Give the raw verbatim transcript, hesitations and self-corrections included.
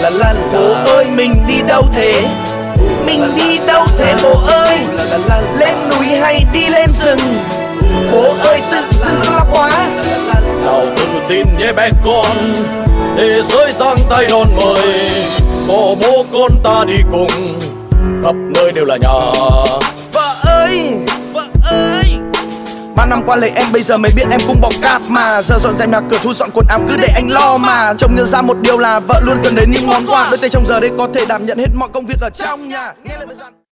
la la. Bố ơi mình đi đâu thế? Mình đi đâu thế bố ơi? Lên núi hay đi lên rừng? Bố ơi tự dưng lo quá. Nào tự tin nhé bé con, thế giới giang tay đón mời. Có bố con ta đi cùng, khắp nơi đều là nhà. Vợ ơi, vợ ơi, ba năm qua lấy em bây giờ mới biết em cũng bỏ cạp mà. Giờ dọn dẹp nhà cửa thu dọn quần áo cứ để anh lo mà. Chồng nhận ra một điều là vợ luôn cần đến những món quà. Đôi tay trong giờ đây có thể đảm nhận hết mọi công việc ở trong nhà. Nghe lời